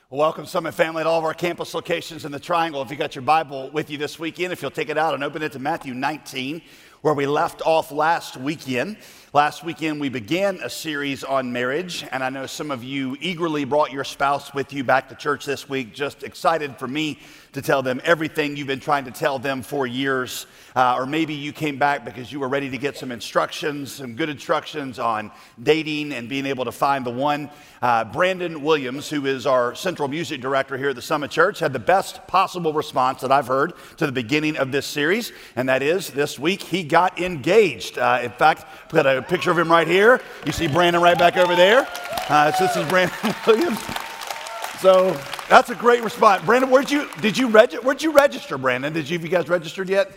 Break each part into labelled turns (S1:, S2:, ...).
S1: Welcome, Summit family, at all of our campus locations in the Triangle. If you got your Bible with you this weekend, if you'll take it out and open it to Matthew 19, where we left off last weekend. Last weekend, we began a series on marriage, and I know some of you eagerly brought your spouse with you back to church this week, just excited for me to tell them everything you've been trying to tell them for years. Or maybe you came back because you were ready to get some instructions, some good instructions on dating and being able to find the one. Brandon Williams, who is our central music director here at the Summit Church, had the best possible response that I've heard to the beginning of this series, and that is this week he got engaged. In fact, put a picture of him right here. You see Brandon right back over there. So this is Brandon Williams. So that's a great response. Brandon, where'd you register, Brandon? Have you guys registered yet?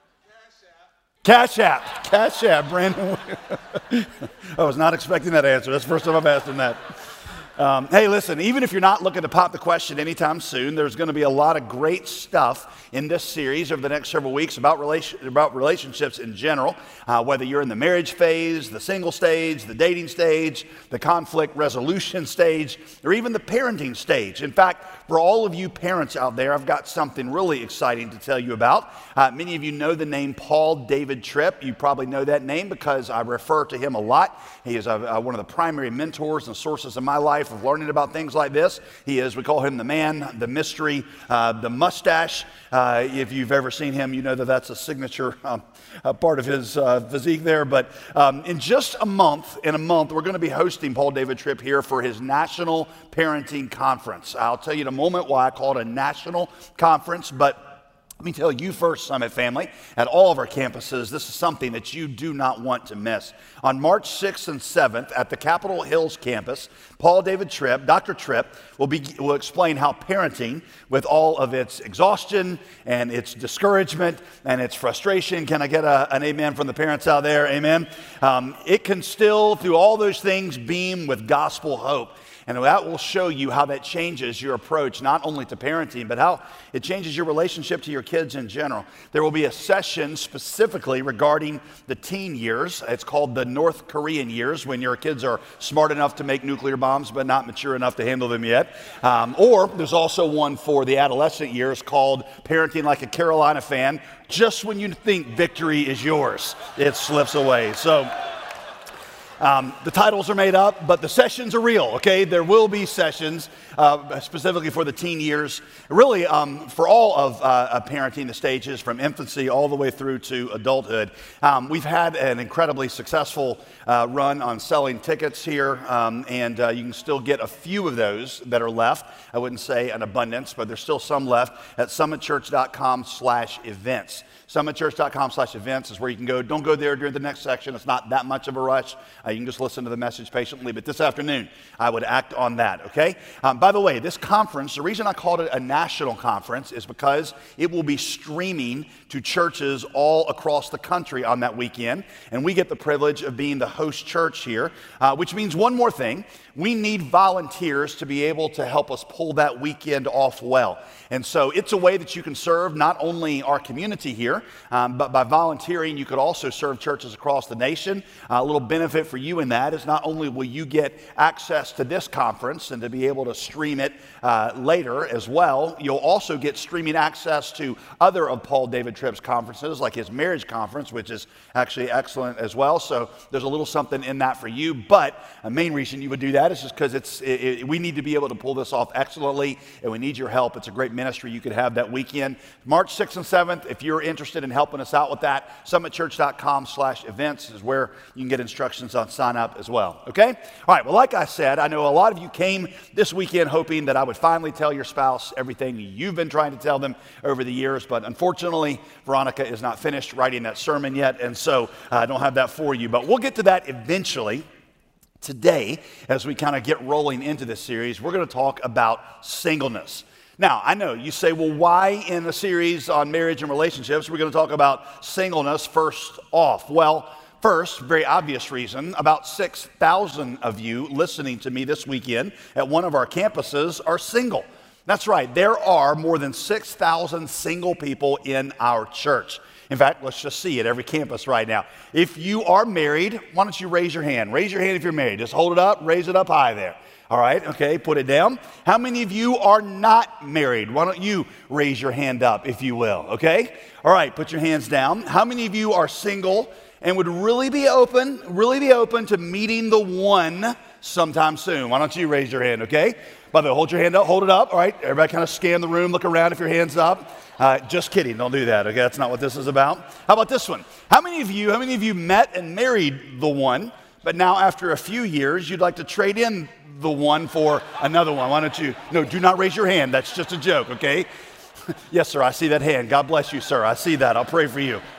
S1: Cash App, Brandon. I was not expecting that answer. That's the first time I've asked him that. Hey, listen, even if you're not looking to pop the question anytime soon, there's going to be a lot of great stuff in this series over the next several weeks about relationships in general, whether you're in the marriage phase, the single stage, the dating stage, the conflict resolution stage, or even the parenting stage. In fact, for all of you parents out there, I've got something really exciting to tell you about. Many of you know the name Paul David Tripp. You probably know that name because I refer to him a lot. He is one of the primary mentors and sources of my life of learning about things like this. He is, we call him the man, the mystery, the mustache. If you've ever seen him, you know that that's a signature part of his physique there. But in just a month, we're going to be hosting Paul David Tripp here for his National Parenting Conference. I'll tell you in a moment why I call it a national conference, but let me tell you first, Summit family, at all of our campuses, this is something that you do not want to miss. On March 6th and 7th at the Capitol Hills campus, Paul David Tripp, Dr. Tripp, will explain how parenting, with all of its exhaustion and its discouragement and its frustration, can I get an amen from the parents out there, amen? It can still, through all those things, beam with gospel hope. And that will show you how that changes your approach, not only to parenting, but how it changes your relationship to your kids in general. There will be a session specifically regarding the teen years. It's called the North Korean years, when your kids are smart enough to make nuclear bombs, but not mature enough to handle them yet. Or there's also one for the adolescent years called Parenting Like a Carolina Fan. Just when you think victory is yours, it slips away. So the titles are made up, but the sessions are real, okay? There will be sessions specifically for the teen years, really for all of parenting, the stages from infancy all the way through to adulthood. We've had an incredibly successful run on selling tickets here, and you can still get a few of those that are left. I wouldn't say an abundance, but there's still some left at summitchurch.com/events. Summitchurch.com/events is where you can go. Don't go there during the next section. It's not that much of a rush. You can just listen to the message patiently. But this afternoon, I would act on that, okay? By the way, this conference, the reason I called it a national conference is because it will be streaming to churches all across the country on that weekend. And we get the privilege of being the host church here, which means one more thing. We need volunteers to be able to help us pull that weekend off well. And so it's a way that you can serve not only our community here, but by volunteering, you could also serve churches across the nation. A little benefit for you in that is not only will you get access to this conference and to be able to stream it later as well, you'll also get streaming access to other of Paul David Tripp's conferences, like his marriage conference, which is actually excellent as well. So there's a little something in that for you. But a main reason you would do that is just because we need to be able to pull this off excellently, and we need your help. It's a great ministry you could have that weekend. March 6th and 7th, if you're interested in helping us out with that, summitchurch.com/events is where you can get instructions on sign up as well, okay? All right, well, like I said, I know a lot of you came this weekend hoping that I would finally tell your spouse everything you've been trying to tell them over the years, but unfortunately, Veronica is not finished writing that sermon yet, and so I don't have that for you, but we'll get to that eventually. Today, as we kind of get rolling into this series, we're going to talk about singleness. Now, I know you say, well, why in a series on marriage and relationships we're going to talk about singleness first off? Well, first, very obvious reason, about 6,000 of you listening to me this weekend at one of our campuses are single. That's right, there are more than 6,000 single people in our church. In fact, let's just see at every campus right now. If you are married, why don't you raise your hand? Raise your hand if you're married. Just hold it up, raise it up high there. All right, okay, put it down. How many of you are not married? Why don't you raise your hand up, if you will, okay? All right, put your hands down. How many of you are single and would really be open to meeting the one sometime soon? Why don't you raise your hand, okay? By the way, hold your hand up, hold it up, all right? Everybody kind of scan the room, look around if your hand's up. Just kidding, don't do that, okay? That's not what this is about. How about this one? How many of you met and married the one, but now after a few years, you'd like to trade in the one for another one? Why don't you? No, do not raise your hand. That's just a joke, okay? Yes, sir, I see that hand. God bless you, sir. I see that. I'll pray for you.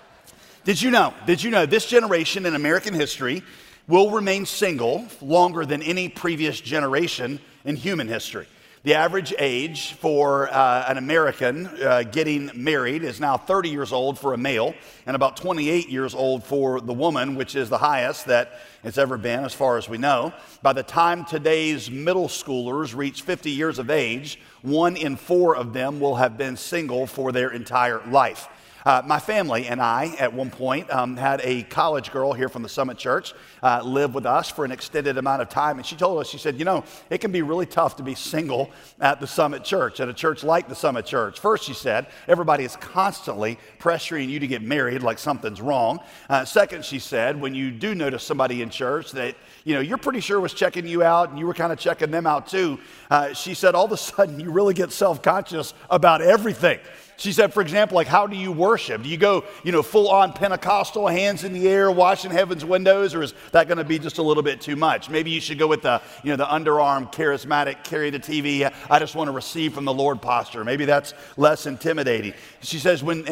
S1: Did you know this generation in American history will remain single longer than any previous generation in human history? The average age for an American getting married is now 30 years old for a male and about 28 years old for the woman, which is the highest that it's ever been as far as we know. By the time today's middle schoolers reach 50 years of age, 1 in 4 of them will have been single for their entire life. My family and I, at one point, had a college girl here from the Summit Church live with us for an extended amount of time. And she told us, she said, it can be really tough to be single at the Summit Church, at a church like the Summit Church. First, she said, everybody is constantly pressuring you to get married like something's wrong. Second, she said, when you do notice somebody in church that, you're pretty sure was checking you out and you were kind of checking them out too, she said, all of a sudden you really get self-conscious about everything. She said, for example, like, how do you worship? Do you go, full-on Pentecostal, hands in the air, washing heaven's windows, or is that going to be just a little bit too much? Maybe you should go with the, the underarm, charismatic, carry the TV, I just want to receive from the Lord posture. Maybe that's less intimidating. She says, when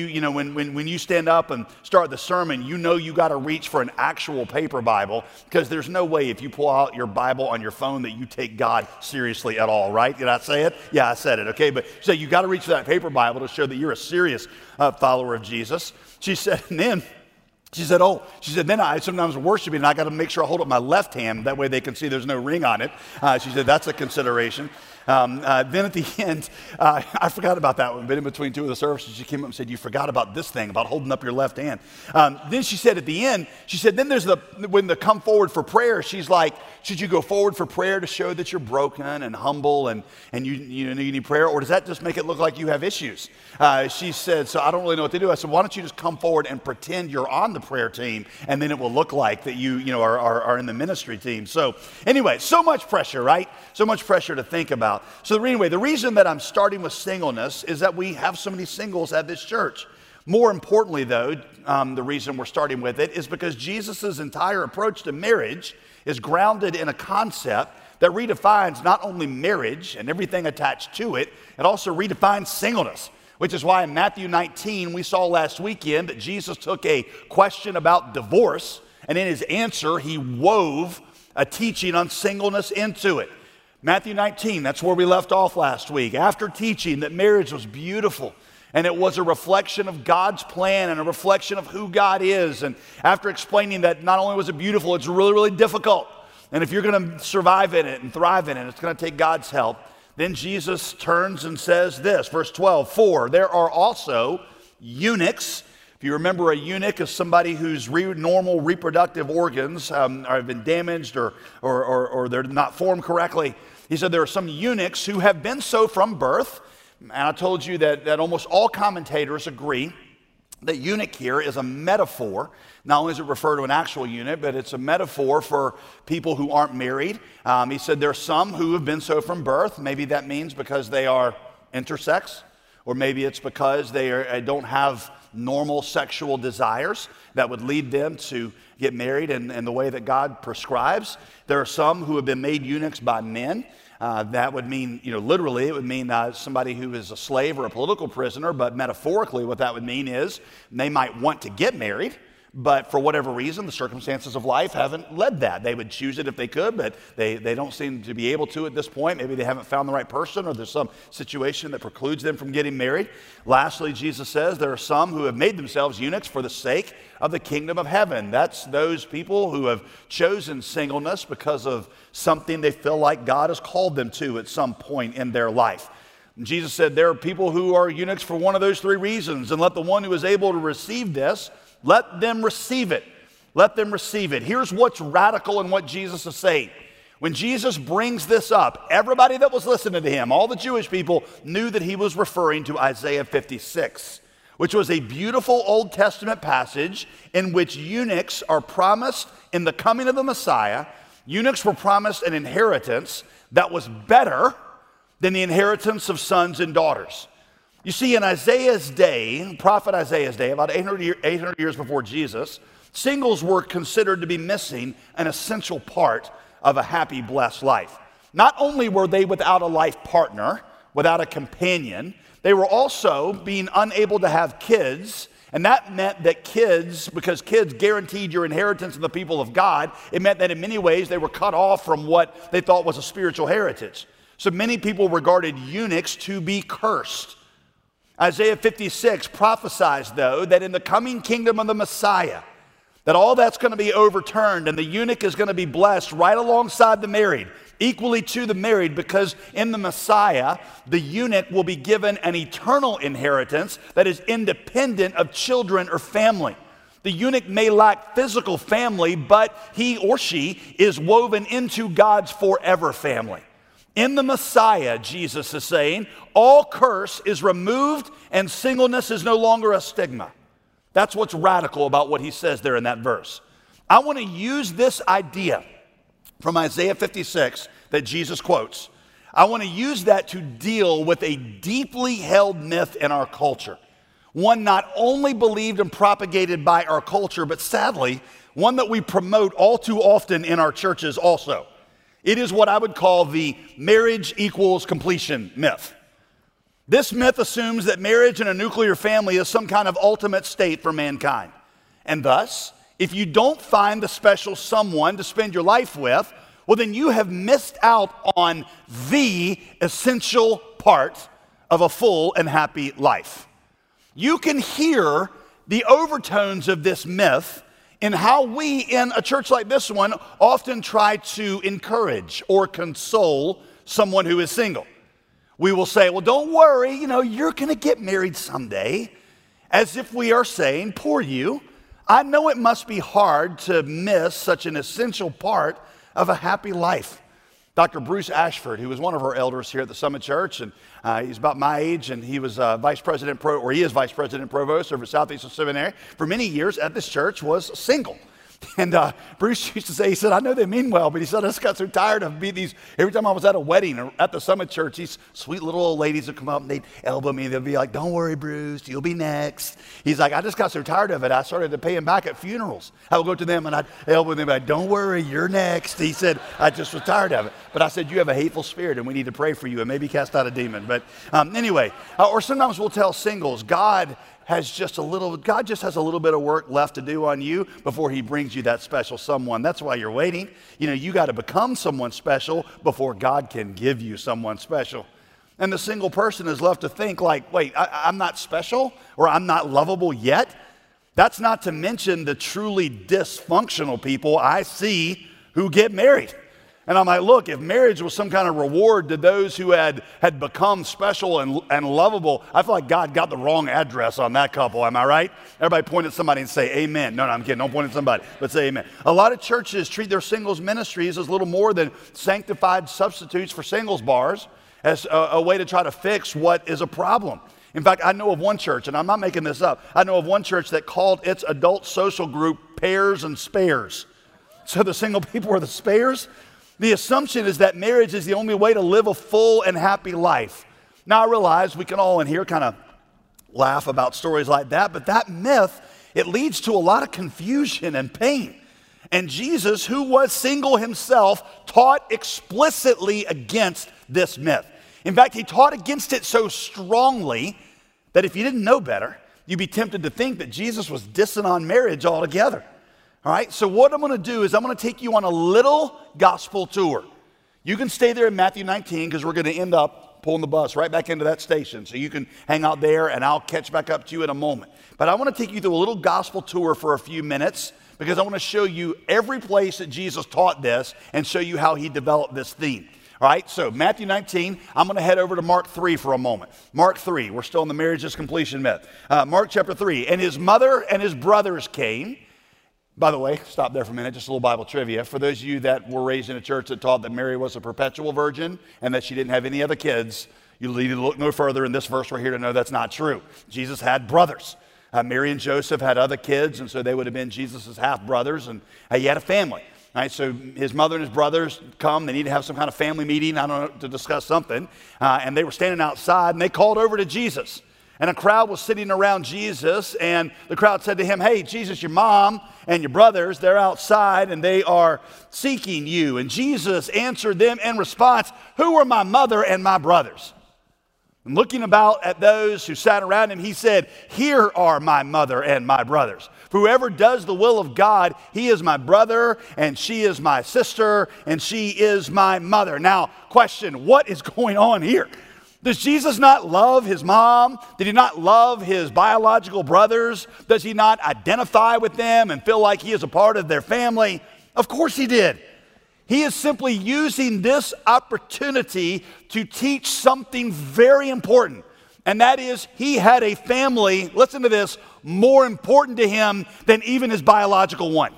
S1: you stand up and start the sermon, you got to reach for an actual paper Bible, because there's no way if you pull out your Bible on your phone that you take God seriously at all, right? Did I say it? Yeah, I said it, okay? But so you got to reach for that paper Bible to show that you're a serious follower of Jesus. She said, and then then I sometimes worshiping and I got to make sure I hold up my left hand. That way they can see there's no ring on it. She said, that's a consideration. Then at the end, I forgot about that one, but in between two of the services, she came up and said, you forgot about this thing, about holding up your left hand. Then she said at the end, then there's when they come forward for prayer, she's like, should you go forward for prayer to show that you're broken and humble and you need prayer, or does that just make it look like you have issues? She said, so I don't really know what to do. I said, why don't you just come forward and pretend you're on the prayer team, and then it will look like that you are in the ministry team. So anyway, so much pressure, right? So much pressure to think about. So anyway, the reason that I'm starting with singleness is that we have so many singles at this church. More importantly, though, the reason we're starting with it is because Jesus' entire approach to marriage is grounded in a concept that redefines not only marriage and everything attached to it, it also redefines singleness, which is why in Matthew 19, we saw last weekend that Jesus took a question about divorce, and in his answer, he wove a teaching on singleness into it. Matthew 19, that's where we left off last week. After teaching that marriage was beautiful and it was a reflection of God's plan and a reflection of who God is, and after explaining that not only was it beautiful, it's really, really difficult. And if you're going to survive in it and thrive in it, it's going to take God's help. Then Jesus turns and says this, verse 12, for there are also eunuchs. If you remember, a eunuch is somebody whose normal reproductive organs have been damaged or they're not formed correctly. He said there are some eunuchs who have been so from birth. And I told you that almost all commentators agree that eunuch here is a metaphor. Not only does it refer to an actual eunuch, but it's a metaphor for people who aren't married. He said there are some who have been so from birth. Maybe that means because they are intersex, or maybe it's because they don't have normal sexual desires that would lead them to get married in the way that God prescribes. There are some who have been made eunuchs by men. That would mean, literally, it would mean somebody who is a slave or a political prisoner, but metaphorically what that would mean is they might want to get married, but for whatever reason, the circumstances of life haven't led that. They would choose it if they could, but they don't seem to be able to at this point. Maybe they haven't found the right person, or there's some situation that precludes them from getting married. Lastly, Jesus says there are some who have made themselves eunuchs for the sake of the kingdom of heaven. That's those people who have chosen singleness because of something they feel like God has called them to at some point in their life. And Jesus said there are people who are eunuchs for one of those three reasons, and let the one who is able to receive this, let them receive it. Let them receive it. Here's what's radical in what Jesus is saying. When Jesus brings this up, everybody that was listening to him, all the Jewish people, knew that he was referring to Isaiah 56, which was a beautiful Old Testament passage in which eunuchs are promised in the coming of the Messiah. Eunuchs were promised an inheritance that was better than the inheritance of sons and daughters. You see, in Isaiah's day, prophet Isaiah's day, about 800 years before Jesus, singles were considered to be missing an essential part of a happy, blessed life. Not only were they without a life partner, without a companion, they were also being unable to have kids. And that meant that kids, because kids guaranteed your inheritance in the people of God, it meant that in many ways they were cut off from what they thought was a spiritual heritage. So many people regarded eunuchs to be cursed. Isaiah 56 prophesies, though, that in the coming kingdom of the Messiah, that all that's going to be overturned and the eunuch is going to be blessed right alongside the married, equally to the married, because in the Messiah, the eunuch will be given an eternal inheritance that is independent of children or family. The eunuch may lack physical family, but he or she is woven into God's forever family. In the Messiah, Jesus is saying, all curse is removed and singleness is no longer a stigma. That's what's radical about what he says there in that verse. I want to use this idea from Isaiah 56 that Jesus quotes. I want to use that to deal with a deeply held myth in our culture. One not only believed and propagated by our culture, but sadly, one that we promote all too often in our churches also. It is what I would call the marriage equals completion myth. This myth assumes that marriage and a nuclear family is some kind of ultimate state for mankind. And thus, if you don't find the special someone to spend your life with, well, then you have missed out on the essential part of a full and happy life. You can hear the overtones of this myth in how we, in a church like this one, often try to encourage or console someone who is single. We will say, well, don't worry, you're going to get married someday, as if we are saying, poor you. I know it must be hard to miss such an essential part of a happy life. Dr. Bruce Ashford, who was one of our elders here at the Summit Church, and he's about my age, and he was vice president provost over at Southeastern Seminary for many years at this church, was single. And Bruce used to say, he said, I know they mean well, but he said, I just got so tired of being these, every time I was at a wedding or at the Summit Church, these sweet little old ladies would come up and they'd elbow me. They'd be like, don't worry, Bruce, you'll be next. He's like, I just got so tired of it, I started to pay him back at funerals. I would go to them and I'd elbow them, like, don't worry, you're next. He said, I just was tired of it. But I said, you have a hateful spirit and we need to pray for you and maybe cast out a demon. But anyway, or sometimes we'll tell singles, God just has a little bit of work left to do on you before he brings you that special someone. That's why you're waiting. You got to become someone special before God can give you someone special. And the single person is left to think like, wait, I'm not special or I'm not lovable yet. That's not to mention the truly dysfunctional people I see who get married. And I'm like, look, if marriage was some kind of reward to those who had become special and lovable, I feel like God got the wrong address on that couple. Am I right? Everybody point at somebody and say amen. No, I'm kidding. Don't point at somebody, but say amen. A lot of churches treat their singles ministries as little more than sanctified substitutes for singles bars, as a way to try to fix what is a problem. In fact, I know of one church, and I'm not making this up, I know of one church that called its adult social group pairs and spares. So the single people are the spares. The assumption is that marriage is the only way to live a full and happy life. Now, I realize we can all in here kind of laugh about stories like that, but that myth, it leads to a lot of confusion and pain. And Jesus, who was single himself, taught explicitly against this myth. In fact, he taught against it so strongly that if you didn't know better, you'd be tempted to think that Jesus was dissing on marriage altogether. All right, so what I'm going to do is I'm going to take you on a little gospel tour. You can stay there in Matthew 19 because we're going to end up pulling the bus right back into that station. So you can hang out there and I'll catch back up to you in a moment. But I want to take you through a little gospel tour for a few minutes because I want to show you every place that Jesus taught this and show you how he developed this theme. All right, so Matthew 19, I'm going to head over to Mark 3 for a moment. Mark 3, we're still in the marriage is completion myth. Mark chapter 3, and his mother and his brothers came, By the way, stop there for a minute, just a little Bible trivia. For those of you that were raised in a church that taught that Mary was a perpetual virgin and that she didn't have any other kids, you need to look no further in this verse right here to know that's not true. Jesus had brothers. Mary and Joseph had other kids, and so they would have been Jesus' half-brothers, and he had a family. Right, so his mother and his brothers come. They need to have some kind of family meeting, I don't know, to discuss something. And they were standing outside, and they called over to Jesus. And a crowd was sitting around Jesus, and the crowd said to him, "Hey, Jesus, your mom and your brothers, they're outside, and they are seeking you." And Jesus answered them in response, "Who are my mother and my brothers?" And looking about at those who sat around him, he said, "Here are my mother and my brothers. Whoever does the will of God, he is my brother, and she is my sister, and she is my mother." Now, question, what is going on here? Does Jesus not love his mom? Did he not love his biological brothers? Does he not identify with them and feel like he is a part of their family? Of course he did. He is simply using this opportunity to teach something very important. And that is, he had a family, listen to this, more important to him than even his biological one.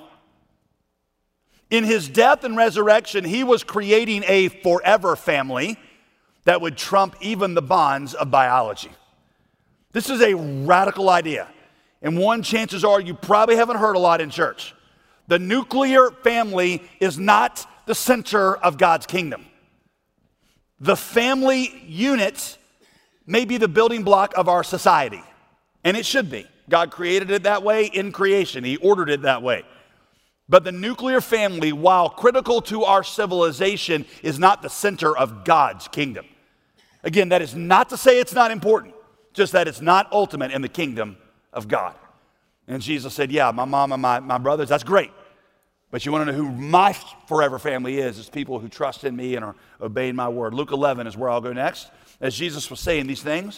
S1: In his death and resurrection, he was creating a forever family that would trump even the bonds of biology. This is a radical idea. And one, chances are you probably haven't heard a lot in church. The nuclear family is not the center of God's kingdom. The family unit may be the building block of our society, and it should be. God created it that way in creation. He ordered it that way. But the nuclear family, while critical to our civilization, is not the center of God's kingdom. Again, that is not to say it's not important, just that it's not ultimate in the kingdom of God. And Jesus said, yeah, my mom and my brothers, that's great. But you want to know who my forever family is? It's people who trust in me and are obeying my word. Luke 11 is where I'll go next. As Jesus was saying these things,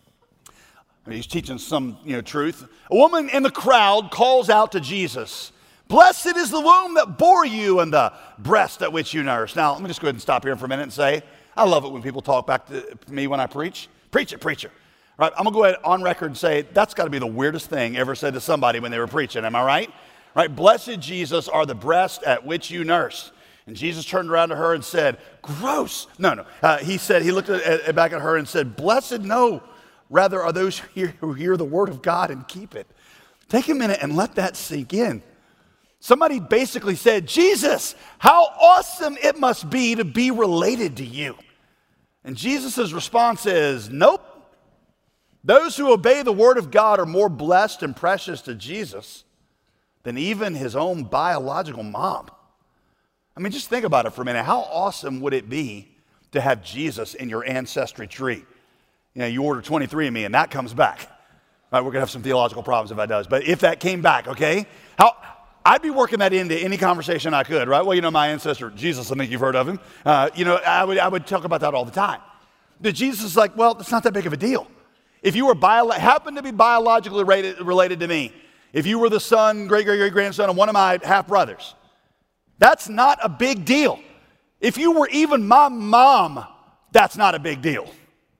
S1: he's teaching some truth. A woman in the crowd calls out to Jesus, "Blessed is the womb that bore you and the breast at which you nursed." Now, let me just go ahead and stop here for a minute and say, I love it when people talk back to me when I preach. Preach it, preacher. All right, I'm going to go ahead on record and say that's got to be the weirdest thing ever said to somebody when they were preaching. Am I right? Right? "Blessed, Jesus, are the breasts at which you nursed." And Jesus turned around to her and said, "Gross." No. He looked back at her and said, "Blessed, no. Rather are those who hear the word of God and keep it." Take a minute and let that sink in. Somebody basically said, "Jesus, how awesome it must be to be related to you." And Jesus' response is, nope. Those who obey the word of God are more blessed and precious to Jesus than even his own biological mom. I mean, just think about it for a minute. How awesome would it be to have Jesus in your ancestry tree? You order 23andMe and that comes back. Right, we're going to have some theological problems if that does. But if that came back, okay? I'd be working that into any conversation I could, right? Well, my ancestor, Jesus, I think you've heard of him. I would talk about that all the time. But Jesus is like, well, it's not that big of a deal. If you were happened to be biologically related to me, if you were the son, great-great-great-grandson of one of my half-brothers, that's not a big deal. If you were even my mom, that's not a big deal.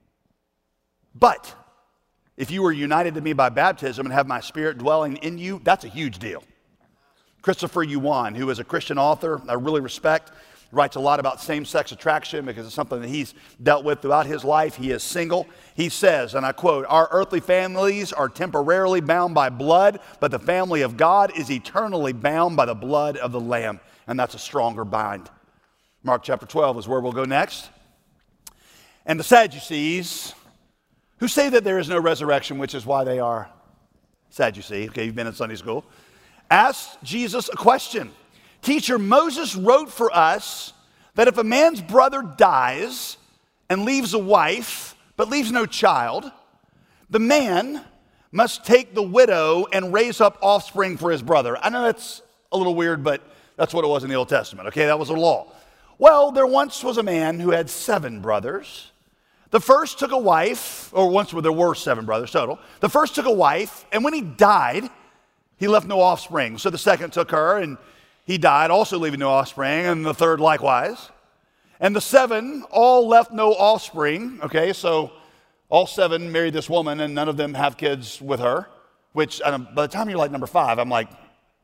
S1: But if you were united to me by baptism and have my spirit dwelling in you, that's a huge deal. Christopher Yuan, who is a Christian author I really respect, writes a lot about same-sex attraction because it's something that he's dealt with throughout his life. He is single. He says, and I quote, "Our earthly families are temporarily bound by blood, but the family of God is eternally bound by the blood of the Lamb." And that's a stronger bind. Mark chapter 12 is where we'll go next. "And the Sadducees, who say that there is no resurrection, which is why they are Sadducee," okay, you've been in Sunday school, asked Jesus a question. "Teacher, Moses wrote for us that if a man's brother dies and leaves a wife, but leaves no child, the man must take the widow and raise up offspring for his brother." I know that's a little weird, but that's what it was in the Old Testament, okay? That was a law. "Well, there once was a man who had 7 brothers. The first took a wife," there were 7 brothers total. "The first took a wife, and when he died, he left no offspring. So the second took her, and he died, also leaving no offspring, and the third likewise. And the 7 all left no offspring." Okay, so all 7 married this woman, and none of them have kids with her, which by the time you're like number 5, I'm like,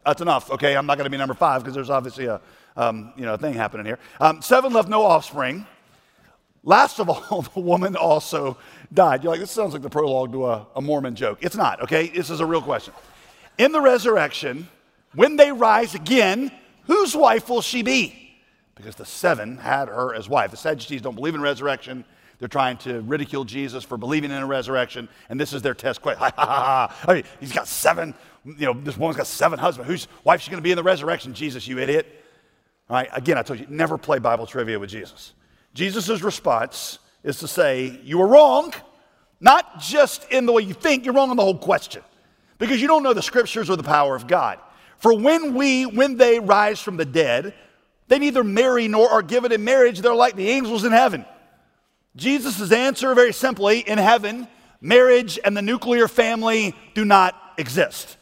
S1: That's enough, okay? I'm not going to be number 5 because there's obviously a thing happening here. 7 left no offspring. Last of all, the woman also died. You're like, this sounds like the prologue to a Mormon joke. It's not, okay? This is a real question. In the resurrection, when they rise again, whose wife will she be? Because the 7 had her as wife. The Sadducees don't believe in resurrection. They're trying to ridicule Jesus for believing in a resurrection, and this is their test question. Ha, ha, ha, ha. I mean, he's got 7, this woman's got 7 husbands. Whose wife's she going to be in the resurrection? Jesus, you idiot. All right, again, I told you, never play Bible trivia with Jesus. Jesus' response is to say, you were wrong, not just in the way you think, you're wrong on the whole question. Because you don't know the scriptures or the power of God. For when they rise from the dead, they neither marry nor are given in marriage. They're like the angels in heaven. Jesus' answer, very simply, in heaven, marriage and the nuclear family do not exist.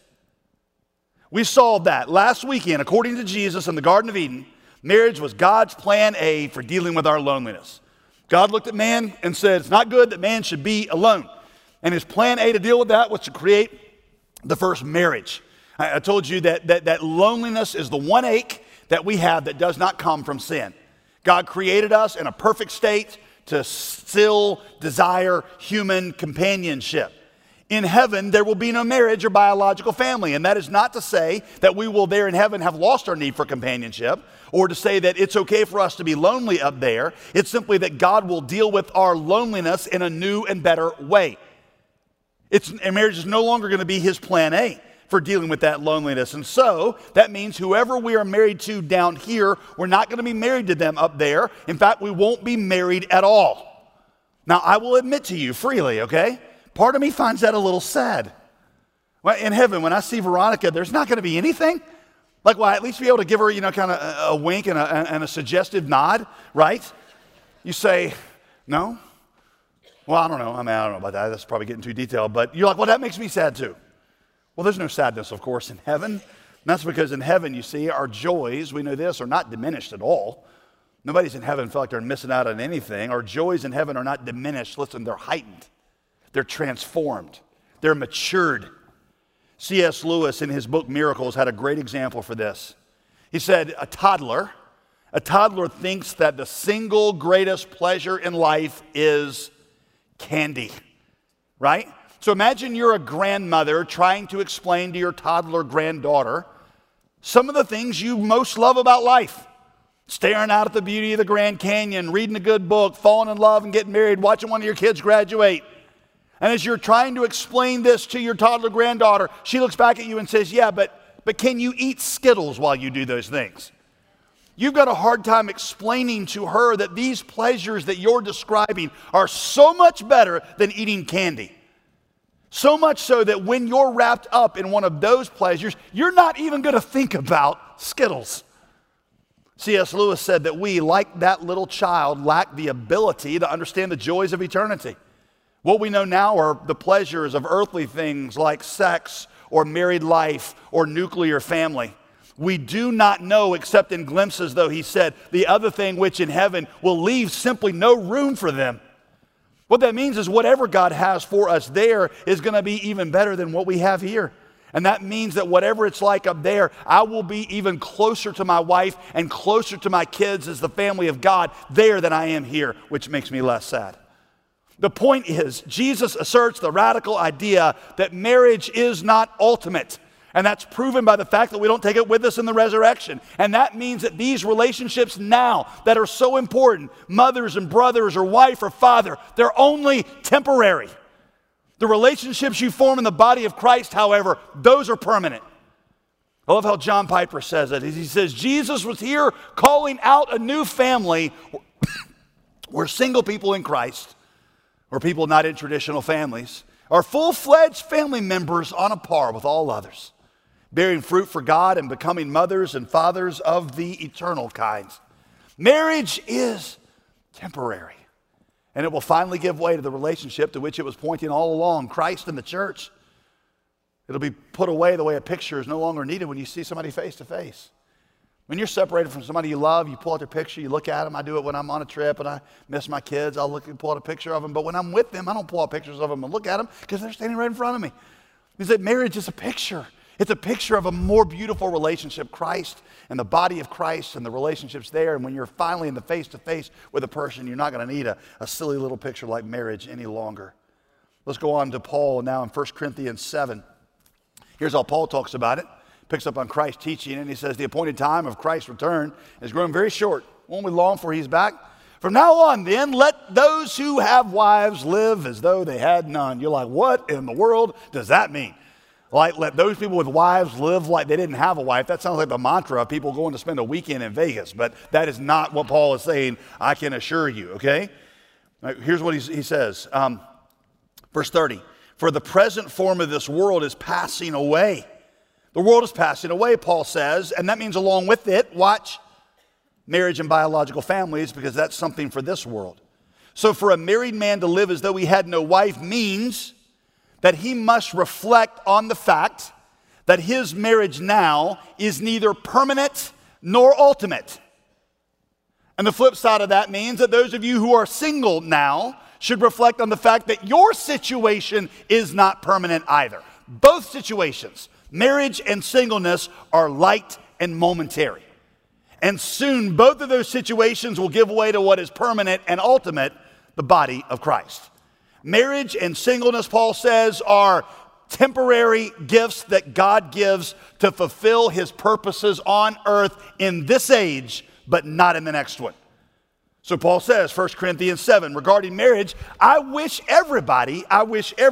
S1: We saw that last weekend. According to Jesus in the Garden of Eden, marriage was God's plan A for dealing with our loneliness. God looked at man and said, it's not good that man should be alone. And his plan A to deal with that was to create the first marriage. I told you that loneliness is the one ache that we have that does not come from sin. God created us in a perfect state to still desire human companionship. In heaven, there will be no marriage or biological family. And that is not to say that we will there in heaven have lost our need for companionship or to say that it's okay for us to be lonely up there. It's simply that God will deal with our loneliness in a new and better way. And marriage is no longer going to be his plan A for dealing with that loneliness. And so that means whoever we are married to down here, we're not going to be married to them up there. In fact, we won't be married at all. Now, I will admit to you freely, okay? Part of me finds that a little sad. Well, in heaven, when I see Veronica, there's not going to be anything. Like, well, I at least be able to give her, kind of a wink and a suggestive nod, right? You say, no? Well, I don't know. I don't know about that. That's probably getting too detailed. But you're like, well, that makes me sad too. Well, there's no sadness, of course, in heaven. And that's because in heaven, you see, our joys, we know this, are not diminished at all. Nobody's in heaven feel like they're missing out on anything. Our joys in heaven are not diminished. Listen, they're heightened. They're transformed. They're matured. C.S. Lewis, in his book Miracles, had a great example for this. He said, a toddler thinks that the single greatest pleasure in life is candy, right? So imagine you're a grandmother trying to explain to your toddler granddaughter some of the things you most love about life. Staring out at the beauty of the Grand Canyon, reading a good book, falling in love and getting married, watching one of your kids graduate. And as you're trying to explain this to your toddler granddaughter, she looks back at you and says, yeah, but can you eat Skittles while you do those things? You've got a hard time explaining to her that these pleasures that you're describing are so much better than eating candy. So much so that when you're wrapped up in one of those pleasures, you're not even going to think about Skittles. C.S. Lewis said that we, like that little child, lack the ability to understand the joys of eternity. What we know now are the pleasures of earthly things like sex or married life or nuclear family. We do not know, except in glimpses, though he said, the other thing which in heaven will leave simply no room for them. What that means is whatever God has for us there is going to be even better than what we have here. And that means that whatever it's like up there, I will be even closer to my wife and closer to my kids as the family of God there than I am here, which makes me less sad. The point is, Jesus asserts the radical idea that marriage is not ultimate. And that's proven by the fact that we don't take it with us in the resurrection. And that means that these relationships now that are so important, mothers and brothers or wife or father, they're only temporary. The relationships you form in the body of Christ, however, those are permanent. I love how John Piper says it. He says, Jesus was here calling out a new family where single people in Christ, or people not in traditional families, are full-fledged family members on a par with all others, bearing fruit for God and becoming mothers and fathers of the eternal kinds. Marriage is temporary, and it will finally give way to the relationship to which it was pointing all along, Christ and the church. It'll be put away the way a picture is no longer needed when you see somebody face to face. When you're separated from somebody you love, you pull out their picture, you look at them. I do it when I'm on a trip and I miss my kids. I'll look and pull out a picture of them. But when I'm with them, I don't pull out pictures of them and look at them because they're standing right in front of me. He said marriage is a picture. It's a picture of a more beautiful relationship, Christ and the body of Christ and the relationships there. And when you're finally in the face-to-face with a person, you're not going to need a silly little picture like marriage any longer. Let's go on to Paul now in 1 Corinthians 7. Here's how Paul talks about it. Picks up on Christ's teaching, and he says, the appointed time of Christ's return is growing very short. Won't we long for he's back? From now on, then, let those who have wives live as though they had none. You're like, what in the world does that mean? Like, let those people with wives live like they didn't have a wife. That sounds like the mantra of people going to spend a weekend in Vegas, but that is not what Paul is saying, I can assure you, okay? Now, here's what he says, verse 30. For the present form of this world is passing away. The world is passing away, Paul says, and that means along with it, watch, marriage and biological families, because that's something for this world. So for a married man to live as though he had no wife means that he must reflect on the fact that his marriage now is neither permanent nor ultimate. And the flip side of that means that those of you who are single now should reflect on the fact that your situation is not permanent either. Both situations, marriage and singleness, are light and momentary. And soon both of those situations will give way to what is permanent and ultimate, the body of Christ. Marriage and singleness, Paul says, are temporary gifts that God gives to fulfill his purposes on earth in this age, but not in the next one. So Paul says, 1 Corinthians 7, regarding marriage, I wish everybody, I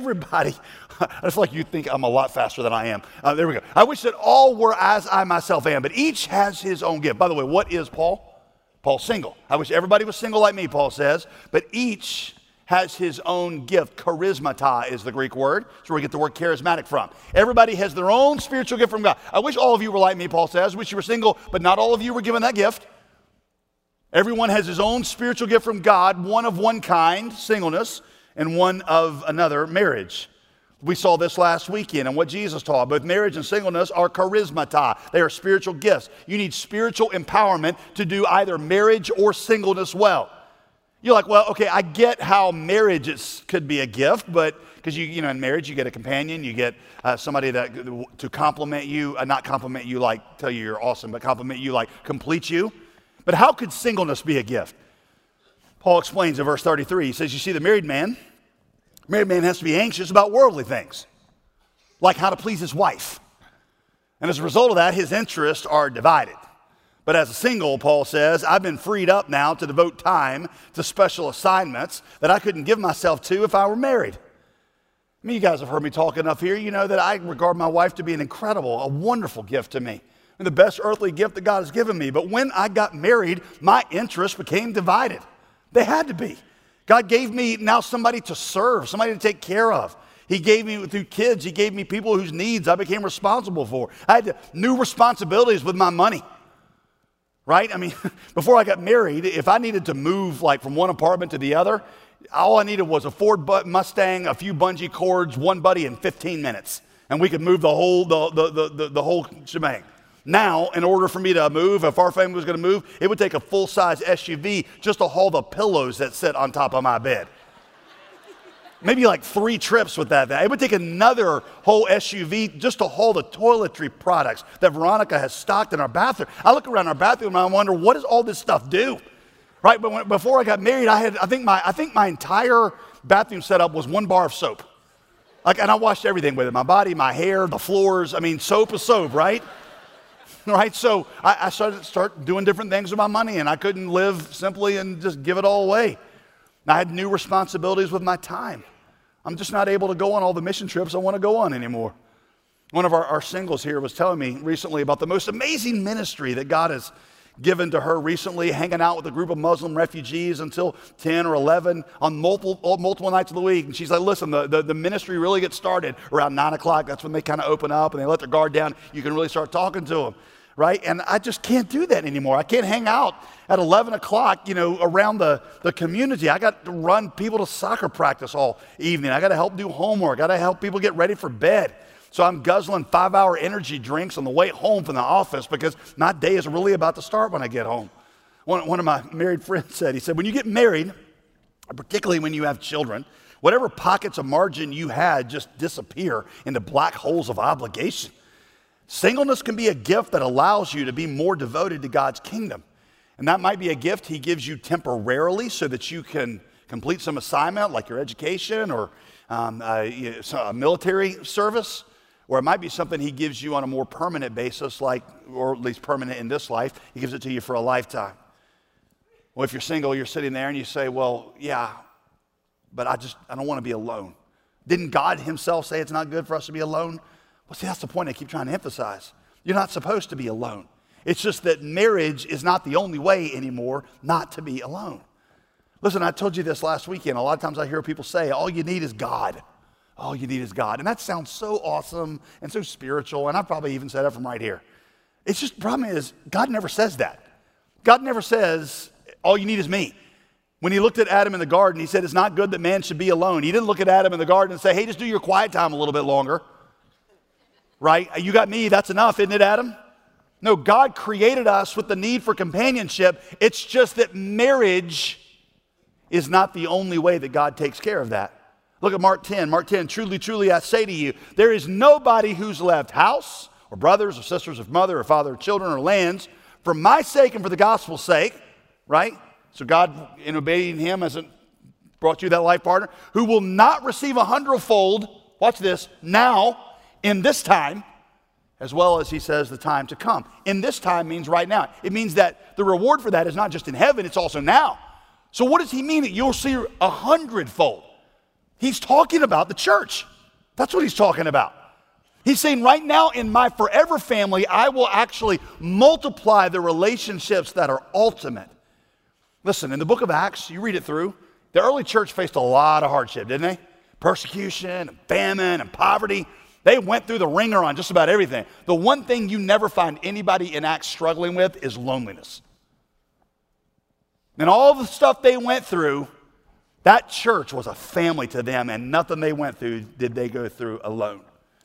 S1: just like you think I'm a lot faster than I am. There we go. I wish that all were as I myself am, but each has his own gift. By the way, what is Paul? Paul's single. I wish everybody was single like me, Paul says, but each has his own gift. Charismata is the Greek word. That's where we get the word charismatic from. Everybody has their own spiritual gift from God. I wish all of you were like me, Paul says. I wish you were single, but not all of you were given that gift. Everyone has his own spiritual gift from God, one of one kind, singleness, and one of another, marriage. We saw this last weekend and what Jesus taught. Both marriage and singleness are charismata. They are spiritual gifts. You need spiritual empowerment to do either marriage or singleness well. You're like, well, okay, I get how marriage could be a gift, but because you know, in marriage you get a companion, you get somebody to compliment you, not compliment you like tell you you're awesome, but compliment you like complete you. But how could singleness be a gift? Paul explains in verse 33. He says, you see, the married man has to be anxious about worldly things, like how to please his wife. And as a result of that, his interests are divided. But as a single, Paul says, I've been freed up now to devote time to special assignments that I couldn't give myself to if I were married. I mean, you guys have heard me talk enough here. You know that I regard my wife to be an incredible, a wonderful gift to me, and the best earthly gift that God has given me. But when I got married, my interests became divided. They had to be. God gave me now somebody to serve, somebody to take care of. He gave me, through kids, he gave me people whose needs I became responsible for. I had new responsibilities with my money. Right? I mean, before I got married, if I needed to move like from one apartment to the other, all I needed was a Ford Mustang, a few bungee cords, one buddy in 15 minutes. And we could move the whole shebang. Now, in order for me to move, if our family was going to move, it would take a full-size SUV just to haul the pillows that sit on top of my bed. Maybe like 3 trips with that. It would take another whole SUV just to haul the toiletry products that Veronica has stocked in our bathroom. I look around our bathroom and I wonder, what does all this stuff do? Right? But before I got married, I think my entire bathroom setup was 1 bar of soap. And I washed everything with it. My body, my hair, the floors. I mean, soap is soap, right? Right? So I started doing different things with my money, and I couldn't live simply and just give it all away. I had new responsibilities with my time. I'm just not able to go on all the mission trips I want to go on anymore. One of our singles here was telling me recently about the most amazing ministry that God has given to her recently, hanging out with a group of Muslim refugees until 10 or 11 on multiple nights of the week. And she's like, listen, the ministry really gets started around 9 o'clock. That's when they kind of open up and they let their guard down. You can really start talking to them. Right? And I just can't do that anymore. I can't hang out at 11 o'clock, around the community. I got to run people to soccer practice all evening. I got to help do homework. I got to help people get ready for bed. So I'm guzzling 5-hour energy drinks on the way home from the office because my day is really about to start when I get home. One of my married friends said, he said, when you get married, particularly when you have children, whatever pockets of margin you had just disappear into black holes of obligation. Singleness can be a gift that allows you to be more devoted to God's kingdom. And that might be a gift he gives you temporarily so that you can complete some assignment like your education or a military service. Or it might be something he gives you on a more permanent basis, or at least permanent in this life. He gives it to you for a lifetime. Well, if you're single, you're sitting there and you say, well, yeah, but I don't want to be alone. Didn't God himself say it's not good for us to be alone? Well, see, that's the point I keep trying to emphasize. You're not supposed to be alone. It's just that marriage is not the only way anymore not to be alone. Listen, I told you this last weekend. A lot of times I hear people say, all you need is God. All you need is God. And that sounds so awesome and so spiritual, and I've probably even said it from right here. It's just, the problem is, God never says that. God never says, all you need is me. When he looked at Adam in the garden, he said, it's not good that man should be alone. He didn't look at Adam in the garden and say, hey, just do your quiet time a little bit longer. Right? You got me, that's enough, isn't it, Adam? No, God created us with the need for companionship. It's just that marriage is not the only way that God takes care of that. Look at Mark 10. Mark 10, truly, truly, I say to you, there is nobody who's left house or brothers or sisters or mother or father or children or lands for my sake and for the gospel's sake, right? So God, in obeying him, hasn't brought you that life partner, who will not receive 100-fold, watch this, now, in this time, as well as he says the time to come. In this time means right now. It means that the reward for that is not just in heaven, it's also now. So what does he mean that you'll see 100-fold? He's talking about the church. That's what he's talking about. He's saying right now in my forever family, I will actually multiply the relationships that are ultimate. Listen, in the book of Acts, you read it through, the early church faced a lot of hardship, didn't they? Persecution, and famine, and poverty. They went through the ringer on just about everything. The one thing you never find anybody in Acts struggling with is loneliness. And all the stuff they went through, that church was a family to them, and nothing they went through did they go through alone.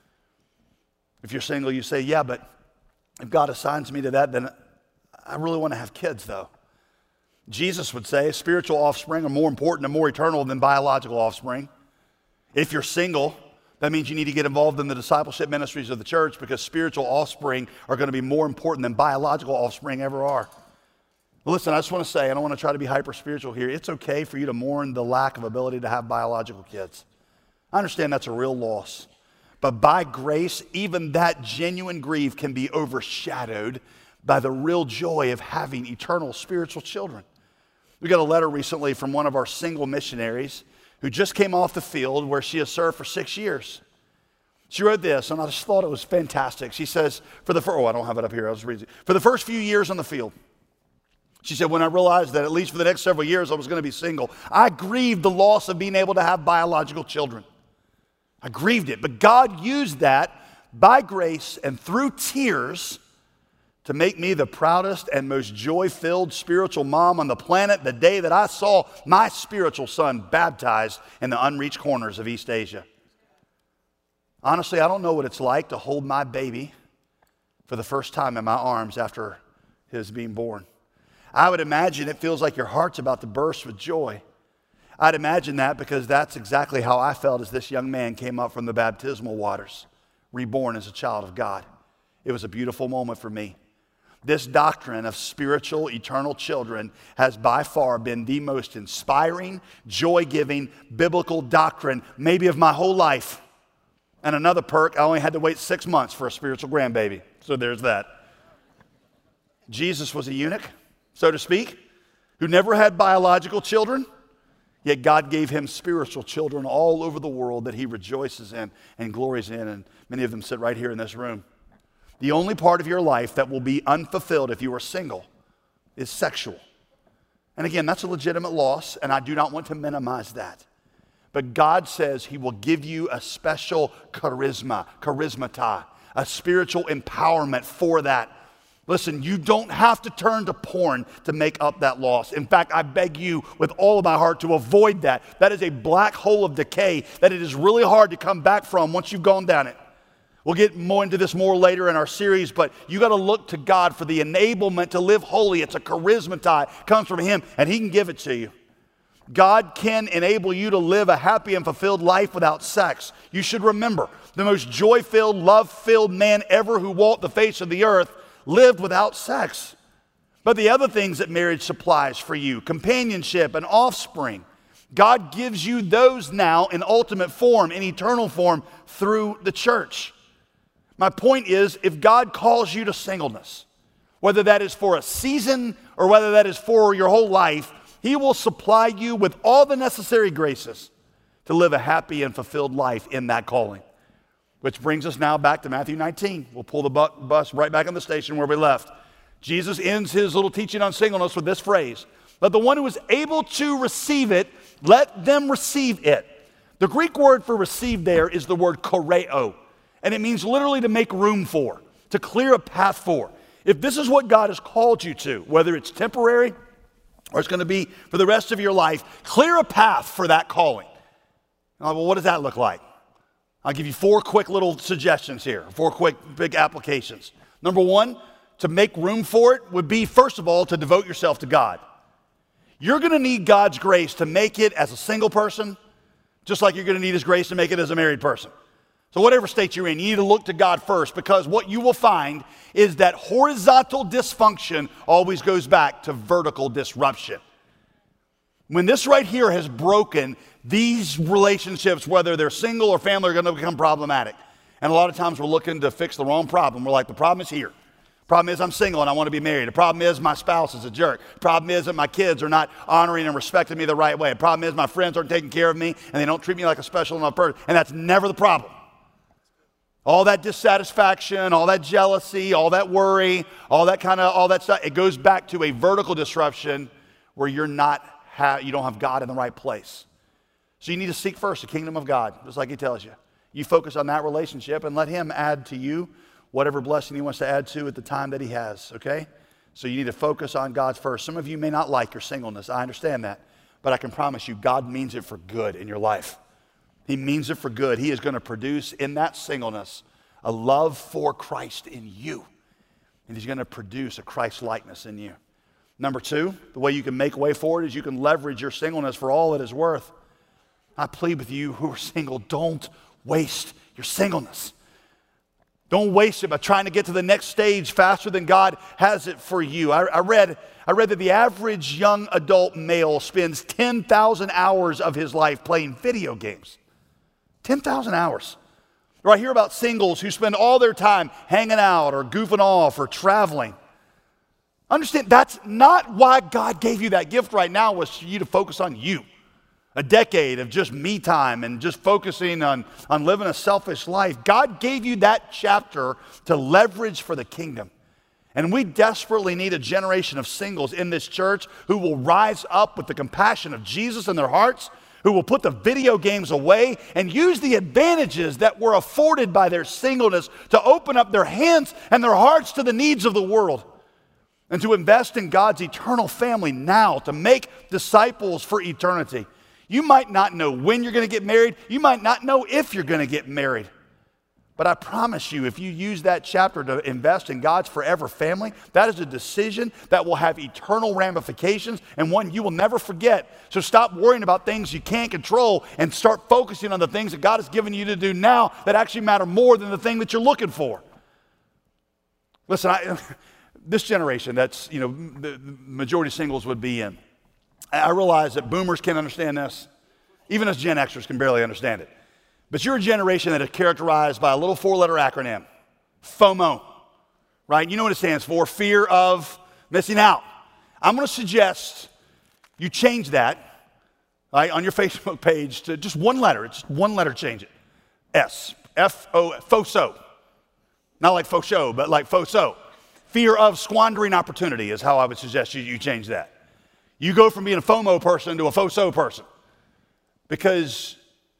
S1: If you're single, you say, yeah, but if God assigns me to that, then I really want to have kids, though. Jesus would say spiritual offspring are more important and more eternal than biological offspring. If you're single, that means you need to get involved in the discipleship ministries of the church because spiritual offspring are going to be more important than biological offspring ever are. Listen, I just want to say, I don't want to try to be hyper-spiritual here. It's okay for you to mourn the lack of ability to have biological kids. I understand that's a real loss. But by grace, even that genuine grief can be overshadowed by the real joy of having eternal spiritual children. We got a letter recently from one of our single missionaries who just came off the field where she has served for 6 years. She wrote this, and I just thought it was fantastic. She says, I don't have it up here. I was reading. For the first few years on the field, she said, when I realized that at least for the next several years I was going to be single, I grieved the loss of being able to have biological children. I grieved it. But God used that by grace and through tears to make me the proudest and most joy-filled spiritual mom on the planet the day that I saw my spiritual son baptized in the unreached corners of East Asia. Honestly, I don't know what it's like to hold my baby for the first time in my arms after his being born. I would imagine it feels like your heart's about to burst with joy. I'd imagine that because that's exactly how I felt as this young man came up from the baptismal waters, reborn as a child of God. It was a beautiful moment for me. This doctrine of spiritual, eternal children has by far been the most inspiring, joy-giving, biblical doctrine maybe of my whole life. And another perk, I only had to wait 6 months for a spiritual grandbaby. So there's that. Jesus was a eunuch, so to speak, who never had biological children, yet God gave him spiritual children all over the world that he rejoices in and glories in, and many of them sit right here in this room. The only part of your life that will be unfulfilled if you are single is sexual. And again, that's a legitimate loss, and I do not want to minimize that. But God says he will give you a special charismata, a spiritual empowerment for that. Listen, you don't have to turn to porn to make up that loss. In fact, I beg you with all of my heart to avoid that. That is a black hole of decay that it is really hard to come back from once you've gone down it. We'll get more into this more later in our series, but you got to look to God for the enablement to live holy. It's a charismata. It comes from him, and he can give it to you. God can enable you to live a happy and fulfilled life without sex. You should remember, the most joy-filled, love-filled man ever who walked the face of the earth lived without sex. But the other things that marriage supplies for you, companionship and offspring, God gives you those now in ultimate form, in eternal form, through the church. My point is, if God calls you to singleness, whether that is for a season or whether that is for your whole life, He will supply you with all the necessary graces to live a happy and fulfilled life in that calling. Which brings us now back to Matthew 19. We'll pull the bus right back on the station where we left. Jesus ends his little teaching on singleness with this phrase: "Let the one who is able to receive it, let them receive it." The Greek word for receive there is the word choreo, and it means literally to make room for, to clear a path for. If this is what God has called you to, whether it's temporary or it's going to be for the rest of your life, clear a path for that calling. Well, what does that look like? I'll give you 4 quick little suggestions here, 4 quick big applications. Number 1, to make room for it would be, first of all, to devote yourself to God. You're going to need God's grace to make it as a single person, just like you're going to need His grace to make it as a married person. So whatever state you're in, you need to look to God first, because what you will find is that horizontal dysfunction always goes back to vertical disruption. When this right here has broken, these relationships, whether they're single or family, are going to become problematic. And a lot of times we're looking to fix the wrong problem. We're like, the problem is here. The problem is I'm single and I want to be married. The problem is my spouse is a jerk. The problem is that my kids are not honoring and respecting me the right way. The problem is my friends aren't taking care of me and they don't treat me like a special enough person. And that's never the problem. All that dissatisfaction, all that jealousy, all that worry, all that stuff, it goes back to a vertical disruption where you don't have God in the right place. So you need to seek first the kingdom of God, just like He tells you. You focus on that relationship and let Him add to you whatever blessing He wants to add to at the time that He has, okay? So you need to focus on God first. Some of you may not like your singleness. I understand that. But I can promise you, God means it for good in your life. He means it for good. He is going to produce in that singleness a love for Christ in you. And He's going to produce a Christ-likeness in you. Number 2, the way you can make way forward is you can leverage your singleness for all it is worth. I plead with you who are single, don't waste your singleness. Don't waste it by trying to get to the next stage faster than God has it for you. I read that the average young adult male spends 10,000 hours of his life playing video games. 10,000 hours. Or I hear about singles who spend all their time hanging out or goofing off or traveling. Understand, that's not why God gave you that gift right now, was for you to focus on you. A decade of just me time and just focusing on living a selfish life. God gave you that chapter to leverage for the kingdom. And we desperately need a generation of singles in this church who will rise up with the compassion of Jesus in their hearts, who will put the video games away and use the advantages that were afforded by their singleness to open up their hands and their hearts to the needs of the world, and to invest in God's eternal family now, to make disciples for eternity. You might not know when you're going to get married. You might not know if you're going to get married. But I promise you, if you use that chapter to invest in God's forever family, that is a decision that will have eternal ramifications and one you will never forget. So stop worrying about things you can't control and start focusing on the things that God has given you to do now that actually matter more than the thing that you're looking for. Listen, this generation that's, the majority of singles would be in, I realize that boomers can't understand this. Even us Gen Xers can barely understand it. But you're a generation that is characterized by a little 4-letter acronym, FOMO, right? You know what it stands for, fear of missing out. I'm going to suggest you change that, right, on your Facebook page to just one letter. It's one letter, change it. S, F-O, FOSO. Not like faux show, but like FOSO. Fear of squandering opportunity is how I would suggest you change that. You go from being a FOMO person to a FOSO person because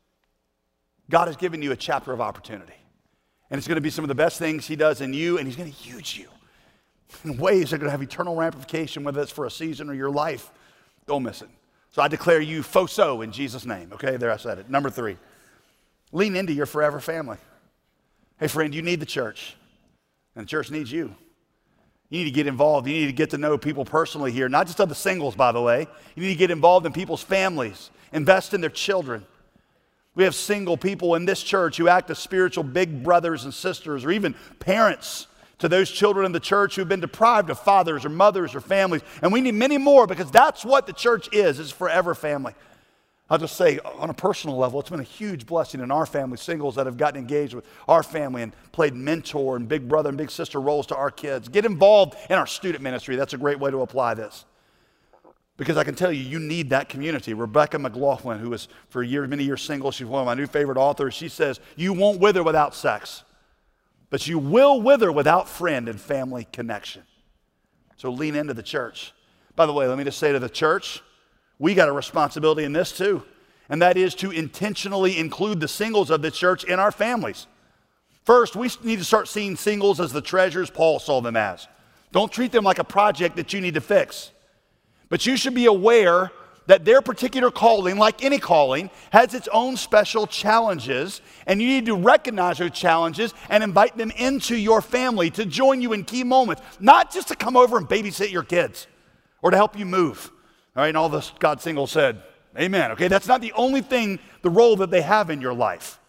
S1: God has given you a chapter of opportunity. And it's going to be some of the best things He does in you, and He's going to use you in ways that are going to have eternal ramification, whether it's for a season or your life. Don't miss it. So I declare you FOSO in Jesus' name. Okay, there I said it. Number 3, lean into your forever family. Hey, friend, you need the church, and the church needs you. You need to get involved. You need to get to know people personally here, not just of the singles, by the way. You need to get involved in people's families, invest in their children. We have single people in this church who act as spiritual big brothers and sisters, or even parents to those children in the church who've been deprived of fathers or mothers or families. And we need many more, because that's what the church is. It's forever family. I'll just say, on a personal level, it's been a huge blessing in our family, singles that have gotten engaged with our family and played mentor and big brother and big sister roles to our kids. Get involved in our student ministry. That's a great way to apply this. Because I can tell you, you need that community. Rebecca McLaughlin, who was for many years single, she's one of my new favorite authors. She says, you won't wither without sex, but you will wither without friend and family connection. So lean into the church. By the way, let me just say to the church, we got a responsibility in this too, and that is to intentionally include the singles of the church in our families. First, we need to start seeing singles as the treasures Paul saw them as. Don't treat them like a project that you need to fix. But you should be aware that their particular calling, like any calling, has its own special challenges, and you need to recognize those challenges and invite them into your family to join you in key moments, not just to come over and babysit your kids or to help you move. All right, and all this God singles said, amen. Okay, that's not the only thing, the role that they have in your life.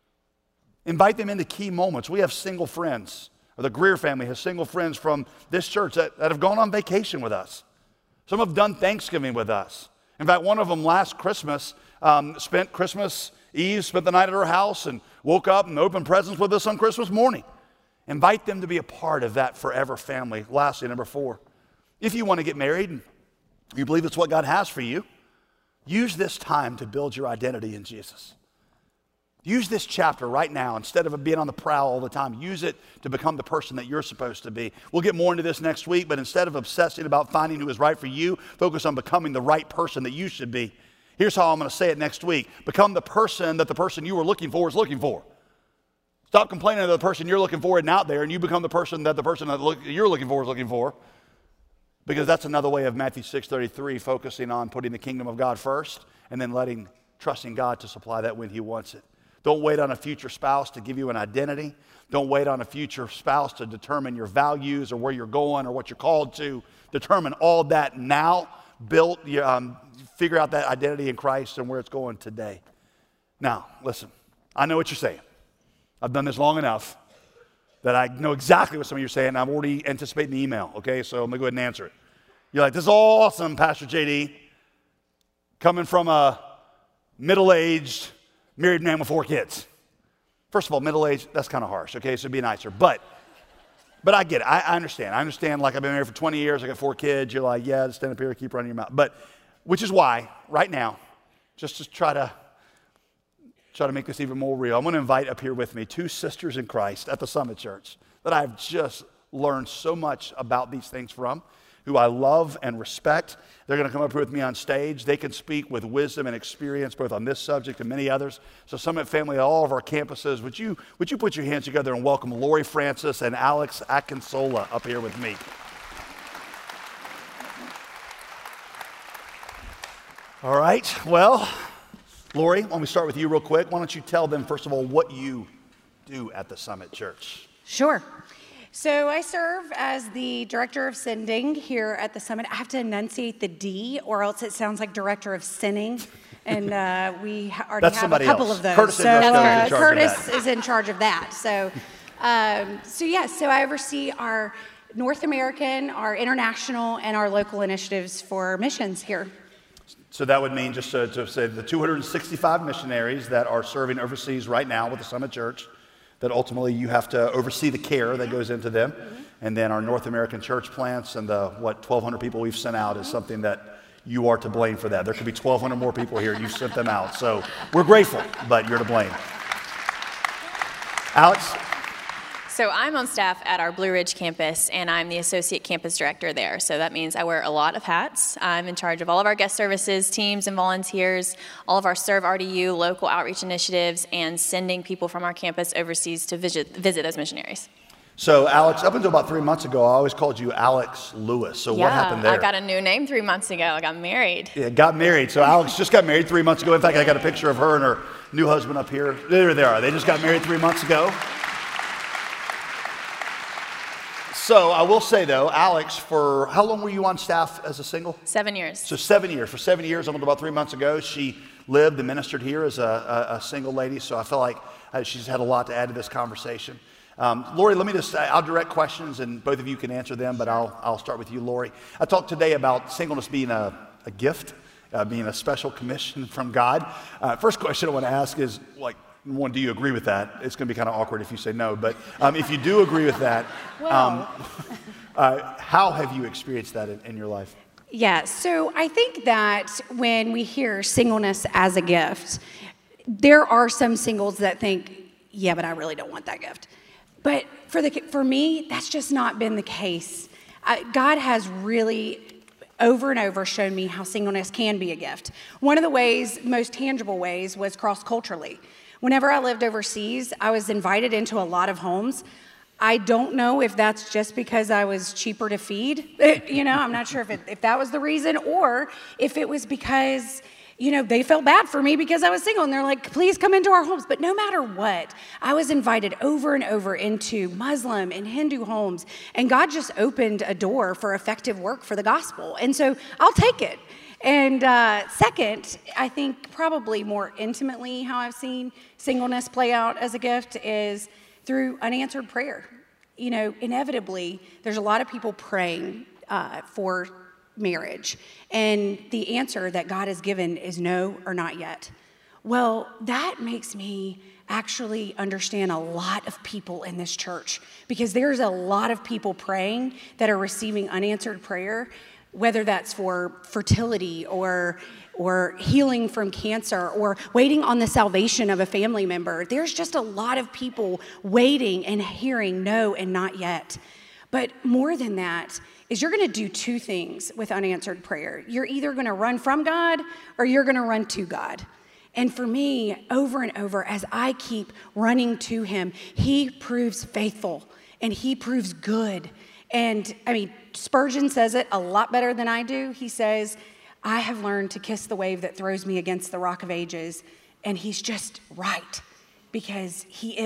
S1: Invite them into key moments. We have single friends, or the Greer family has single friends from this church that have gone on vacation with us. Some have done Thanksgiving with us. In fact, one of them last Christmas spent Christmas Eve, spent the night at our house, and woke up and opened presents with us on Christmas morning. Invite them to be a part of that forever family. Lastly, number 4, if you want to get married and you believe it's what God has for you, use this time to build your identity in Jesus. Use this chapter right now. Instead of being on the prowl all the time, use it to become the person that you're supposed to be. We'll get more into this next week, but instead of obsessing about finding who is right for you, focus on becoming the right person that you should be. Here's how I'm going to say it next week. Become the person that the person you were looking for is looking for. Stop complaining of the person you're looking for and out there, and you become the person that you're looking for is looking for. Because that's another way of Matthew 6:33, focusing on putting the kingdom of God first and then trusting God to supply that when he wants it. Don't wait on a future spouse to give you an identity. Don't wait on a future spouse to determine your values or where you're going or what you're called to. Determine all that now. Figure out that identity in Christ and where it's going today. Now, listen, I know what you're saying. I've done this long enough that I know exactly what some of you are saying. I'm already anticipating the email, okay? So let me go ahead and answer it. You're like, this is awesome, Pastor JD. Coming from a middle-aged, married man with 4 kids. First of all, middle-aged, that's kind of harsh, okay? So be nicer. But I get it. I understand. I understand, like, I've been married for 20 years. I got 4 kids. You're like, yeah, stand up here, keep running your mouth. But, which is why, right now, just to try to make this even more real, I'm going to invite up here with me 2 sisters in Christ at the Summit Church that I've just learned so much about these things from, who I love and respect. They're going to come up here with me on stage. They can speak with wisdom and experience both on this subject and many others. So Summit family at all of our campuses, would you put your hands together and welcome Lori Francis and Alex Akinsola up here with me. All right, well, Lori, why don't we start with you real quick? Why don't you tell them, first of all, what you do at the Summit Church?
S2: Sure. So I serve as the director of sending here at the Summit. I have to enunciate the D, or else it sounds like director of sinning. And we already have a couple of those. Curtis is in charge of that. So I oversee our North American, our international, and our local initiatives for missions here.
S1: So that would mean, just to say, the 265 missionaries that are serving overseas right now with the Summit Church, that ultimately you have to oversee the care that goes into them. And then our North American church plants and the 1,200 people we've sent out is something that you are to blame for that. There could be 1,200 more people here. You sent them out. So we're grateful, but you're to blame. Alex?
S3: So I'm on staff at our Blue Ridge campus, and I'm the associate campus director there. So that means I wear a lot of hats. I'm in charge of all of our guest services, teams and volunteers, all of our Serve RDU, local outreach initiatives, and sending people from our campus overseas to visit those missionaries.
S1: So Alex, up until about 3 months ago, I always called you Alex Lewis. So what happened there?
S3: I got a new name 3 months ago. I got married.
S1: Yeah, got married. So Alex just got married 3 months ago. In fact, I got a picture of her and her new husband up here. There they are. They just got married 3 months ago. So I will say, though, Alex, for how long were you on staff as a single?
S3: 7 years.
S1: So 7 years. For 7 years, almost about 3 months ago, she lived and ministered here as a single lady. So I feel like she's had a lot to add to this conversation. Lori, let me just, I'll direct questions and both of you can answer them, but I'll start with you, Lori. I talked today about singleness being a gift, being a special commission from God. First question I want to ask is, like, one, do you agree with that? It's going to be kind of awkward if you say no, but if you do agree with that, how have you experienced that in your life?
S2: Yeah, so I think that when we hear singleness as a gift, there are some singles that think, yeah, but I really don't want that gift. But for me, that's just not been the case. God has really over and over shown me how singleness can be a gift. One of the ways, most tangible ways, was cross-culturally. Whenever I lived overseas, I was invited into a lot of homes. I don't know if that's just because I was cheaper to feed. I'm not sure if that was the reason, or if it was because, they felt bad for me because I was single, and they're like, please come into our homes. But no matter what, I was invited over and over into Muslim and Hindu homes, and God just opened a door for effective work for the gospel. And so I'll take it. And second, I think probably more intimately how I've seen singleness play out as a gift is through unanswered prayer. Inevitably, there's a lot of people praying for marriage, and the answer that God has given is no or not yet. Well, that makes me actually understand a lot of people in this church, because there's a lot of people praying that are receiving unanswered prayer, whether that's for fertility or healing from cancer or waiting on the salvation of a family member. There's just a lot of people waiting and hearing no and not yet. But more than that is you're going to do two things with unanswered prayer. You're either going to run from God or you're going to run to God. And for me, over and over, as I keep running to him, he proves faithful and he proves good. And Spurgeon says it a lot better than I do. He says, I have learned to kiss the wave that throws me against the rock of ages. And he's just right, because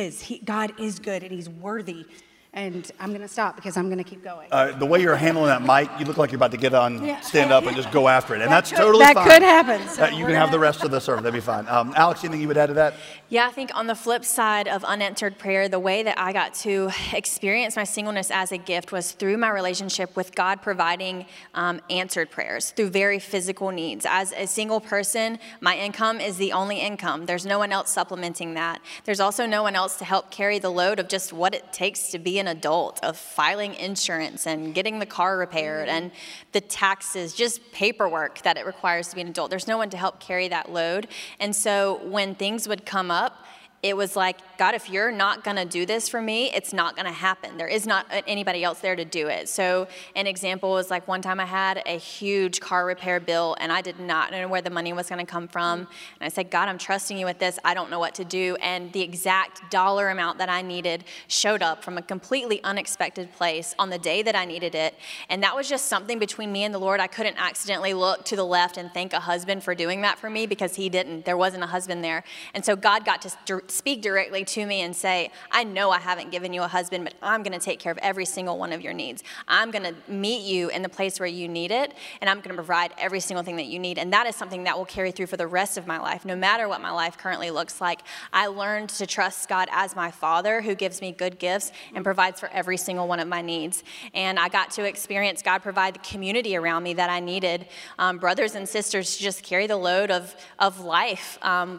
S2: God is good and he's worthy. And I'm going to stop because I'm going to keep going.
S1: The way you're handling that mic, you look like you're about to stand up and just go after it. And that's totally fine.
S2: That could happen. So
S1: you can have the rest of the sermon. That'd be fine. Alex, anything you would add to that?
S3: Yeah, I think on the flip side of unanswered prayer, the way that I got to experience my singleness as a gift was through my relationship with God providing answered prayers through very physical needs. As a single person, my income is the only income. There's no one else supplementing that. There's also no one else to help carry the load of just what it takes to be an adult, of filing insurance and getting the car repaired and the taxes, just paperwork that it requires to be an adult. There's no one to help carry that load. And so when things would come up, it was like, God, if you're not going to do this for me, it's not going to happen. There is not anybody else there to do it. So an example was like one time I had a huge car repair bill and I did not know where the money was going to come from. And I said, God, I'm trusting you with this. I don't know what to do. And the exact dollar amount that I needed showed up from a completely unexpected place on the day that I needed it. And that was just something between me and the Lord. I couldn't accidentally look to the left and thank a husband for doing that for me, because he didn't. There wasn't a husband there. And so God got to speak directly to me and say, I know I haven't given you a husband, but I'm going to take care of every single one of your needs. I'm going to meet you in the place where you need it, and I'm going to provide every single thing that you need. And that is something that will carry through for the rest of my life, no matter what my life currently looks like. I learned to trust God as my Father, who gives me good gifts and provides for every single one of my needs. And I got to experience God provide the community around me that I needed, brothers and sisters to just carry the load of life.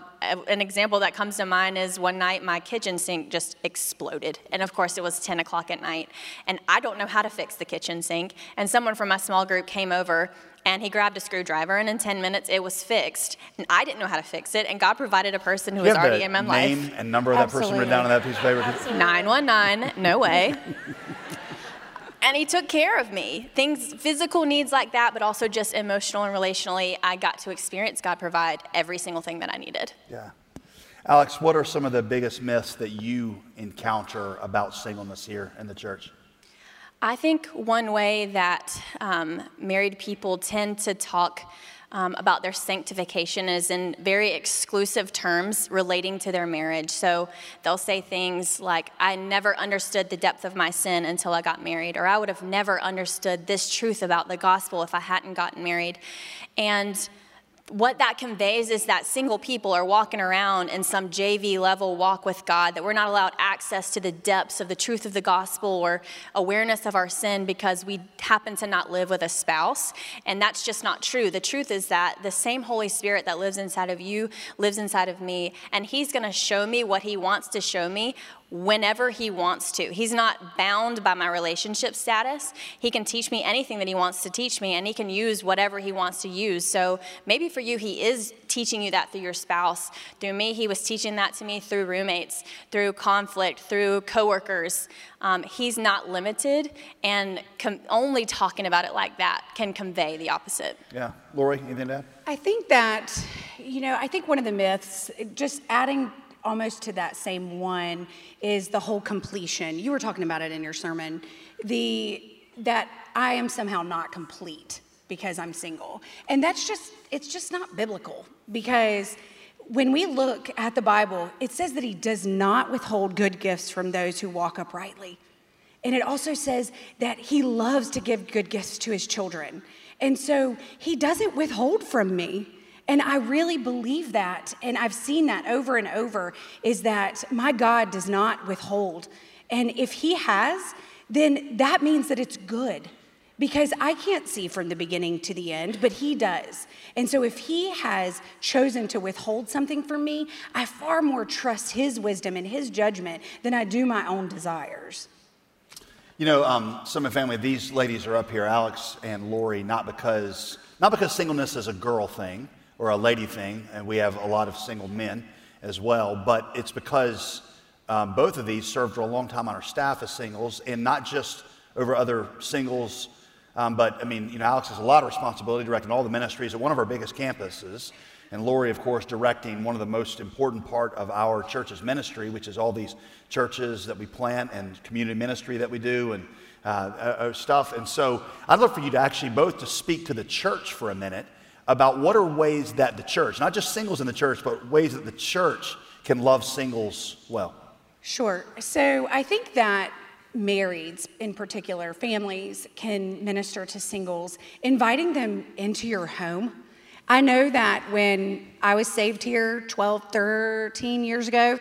S3: An example that comes to mind is one night my kitchen sink just exploded. And of course it was 10 o'clock at night. And I don't know how to fix the kitchen sink. And someone from my small group came over and he grabbed a screwdriver, and in 10 minutes it was fixed. And I didn't know how to fix it. And God provided a person who was already in my life.
S1: Name and number of that person written down on that piece of paper?
S3: 919, no way. And he took care of me. Things, physical needs like that, but also just emotional and relationally, I got to experience God provide every single thing that I needed.
S1: Yeah. Alex, what are some of the biggest myths that you encounter about singleness here in the church?
S3: I think one way that married people tend to talk about their sanctification is in very exclusive terms relating to their marriage. So they'll say things like, I never understood the depth of my sin until I got married, or I would have never understood this truth about the gospel if I hadn't gotten married. And what that conveys is that single people are walking around in some JV level walk with God, that we're not allowed access to the depths of the truth of the gospel or awareness of our sin because we happen to not live with a spouse. And that's just not true. The truth is that the same Holy Spirit that lives inside of you lives inside of me, and he's going to show me what he wants to show me whenever he wants to. He's not bound by my relationship status. He can teach me anything that he wants to teach me, and he can use whatever he wants to use. So maybe for you, he is teaching you that through your spouse. Through me, he was teaching that to me through roommates, through conflict, through coworkers. He's not limited, and only talking about it like that can convey the opposite.
S1: Yeah. Lori, anything to add?
S2: I think that, I think one of the myths, just adding almost to that same one, is the whole completion. You were talking about it in your sermon, that I am somehow not complete because I'm single. And it's just not biblical, because when we look at the Bible, it says that he does not withhold good gifts from those who walk uprightly. And it also says that he loves to give good gifts to his children. And so he doesn't withhold from me. And I really believe that, and I've seen that over and over, is that my God does not withhold. And if he has, then that means that it's good, because I can't see from the beginning to the end, but he does. And so if he has chosen to withhold something from me, I far more trust his wisdom and his judgment than I do my own desires.
S1: Some of my family, these ladies are up here, Alex and Lori, not because singleness is a girl thing or a lady thing, and we have a lot of single men as well, but it's because both of these served for a long time on our staff as singles, and not just over other singles, but Alex has a lot of responsibility directing all the ministries at one of our biggest campuses, and Lori, of course, directing one of the most important part of our church's ministry, which is all these churches that we plant and community ministry that we do and stuff. And so I'd love for you to actually both to speak to the church for a minute about what are ways that the church, not just singles in the church, but ways that the church can love singles well.
S2: Sure. So I think that marrieds, in particular, families, can minister to singles, inviting them into your home. I know that when I was saved here 13 years ago,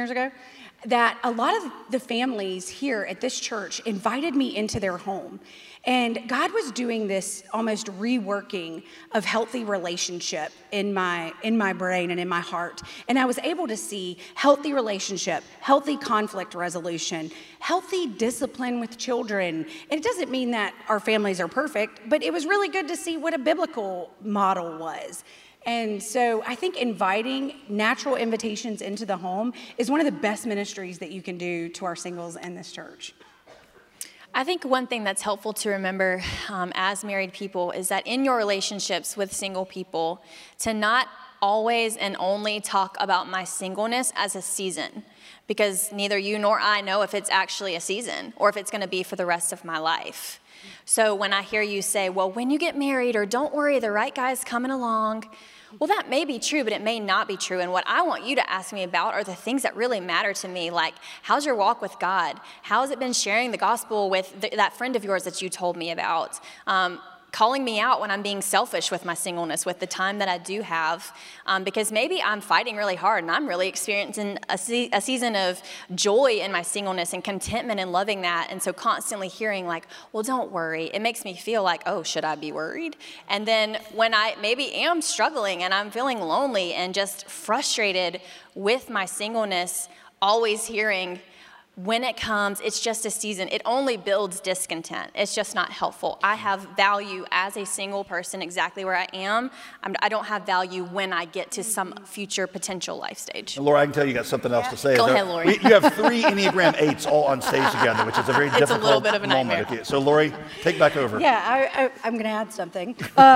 S2: that a lot of the families here at this church invited me into their home. And God was doing this almost reworking of healthy relationship in my brain and in my heart. And I was able to see healthy relationship, healthy conflict resolution, healthy discipline with children. And it doesn't mean that our families are perfect, but it was really good to see what a biblical model was. And so I think inviting natural invitations into the home is one of the best ministries that you can do to our singles in this church.
S3: I think one thing that's helpful to remember as married people is that in your relationships with single people, to not always and only talk about my singleness as a season, because neither you nor I know if it's actually a season or if it's going to be for the rest of my life. So when I hear you say, well, when you get married, or don't worry, the right guy's coming along, well, that may be true, but it may not be true. And what I want you to ask me about are the things that really matter to me, like how's your walk with God? How has it been sharing the gospel with that friend of yours that you told me about? Calling me out when I'm being selfish with my singleness, with the time that I do have, because maybe I'm fighting really hard and I'm really experiencing a season of joy in my singleness and contentment and loving that. And so constantly hearing like, well, don't worry, it makes me feel like, oh, should I be worried? And then when I maybe am struggling and I'm feeling lonely and just frustrated with my singleness, always hearing, when it comes, it's just a season. It only builds discontent. It's just not helpful. I have value as a single person exactly where I am. I don't have value when I get to some future potential life stage.
S1: And Laura, I can tell you got something else to say.
S3: Go ahead, Lori.
S1: You have 3 Enneagram 8s all on stage together, which is a very difficult
S3: a little bit of a
S1: moment.
S3: nightmare.
S1: So Lori, take back over.
S2: Yeah, I'm going to add something.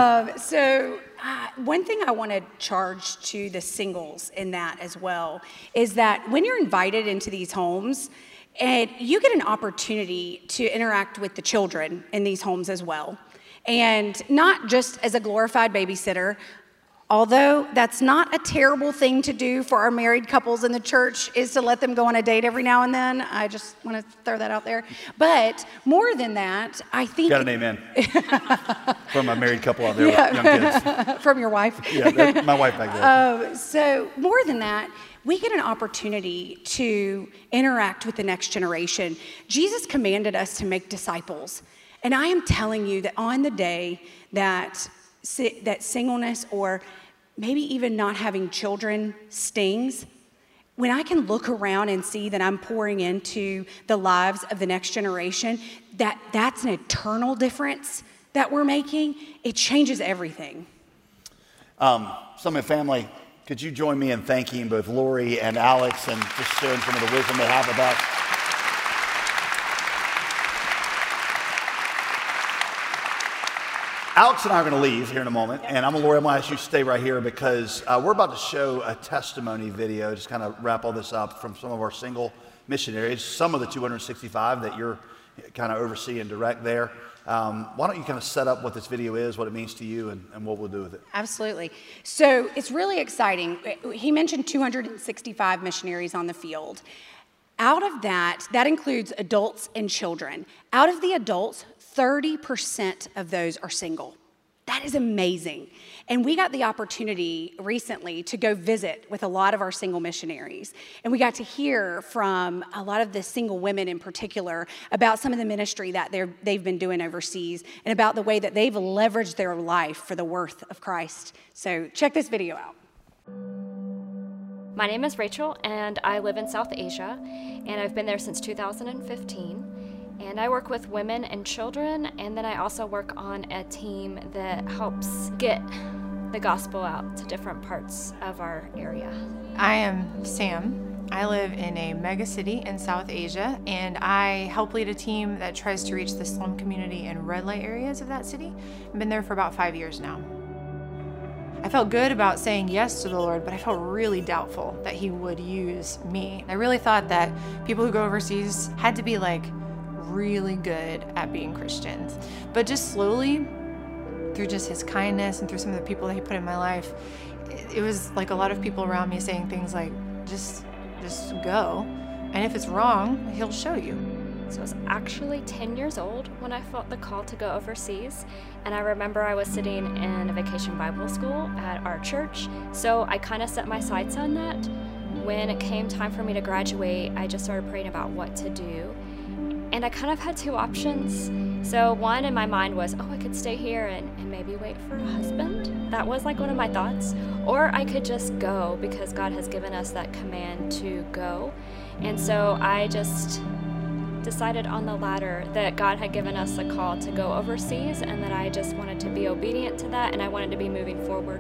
S2: One thing I want to charge to the singles in that as well is that when you're invited into these homes, and you get an opportunity to interact with the children in these homes as well. And not just as a glorified babysitter, although that's not a terrible thing to do for our married couples in the church, is to let them go on a date every now and then. I just want to throw that out there. But more than that, I think...
S1: Got an amen. From a married couple out there with young kids.
S2: From your wife.
S1: Yeah, my wife back there.
S2: So more than that, we get an opportunity to interact with the next generation. Jesus commanded us to make disciples. And I am telling you that on the day that singleness or maybe even not having children stings, when I can look around and see that I'm pouring into the lives of the next generation, that's an eternal difference that we're making. It changes everything.
S1: Summit family, could you join me in thanking both Lori and Alex and just sharing some of the wisdom they have about Alex and I are going to leave here in a moment, and Lori, I'm going to ask you to stay right here because we're about to show a testimony video, just kind of wrap all this up, from some of our single missionaries, some of the 265 that you're kind of oversee and direct there. Why don't you kind of set up what this video is, what it means to you, and what we'll do with it.
S2: Absolutely. So it's really exciting. He mentioned 265 missionaries on the field. Out of that includes adults and children. Out of the adults, 30% of those are single. That is amazing. And we got the opportunity recently to go visit with a lot of our single missionaries. And we got to hear from a lot of the single women in particular about some of the ministry that they've been doing overseas and about the way that they've leveraged their life for the worth of Christ. So check this video out.
S4: My name is Rachel, and I live in South Asia, and I've been there since 2015. And I work with women and children, and then I also work on a team that helps get the gospel out to different parts of our area.
S5: I am Sam. I live in a mega city in South Asia, and I help lead a team that tries to reach the slum community and red light areas of that city. I've been there for about 5 years now. I felt good about saying yes to the Lord, but I felt really doubtful that He would use me. I really thought that people who go overseas had to be like really good at being Christians. But just slowly, through just His kindness and through some of the people that He put in my life, it was like a lot of people around me saying things like, just go. And if it's wrong, He'll show you.
S4: So I was actually 10 years old when I felt the call to go overseas. And I remember I was sitting in a vacation Bible school at our church. So I kind of set my sights on that. When it came time for me to graduate, I just started praying about what to do. And I kind of had two options. So one in my mind was, I could stay here and maybe wait for a husband. That was like one of my thoughts. Or I could just go because God has given us that command to go. And so I just decided on the latter, that God had given us a call to go overseas and that I just wanted to be obedient to that and I wanted to be moving forward.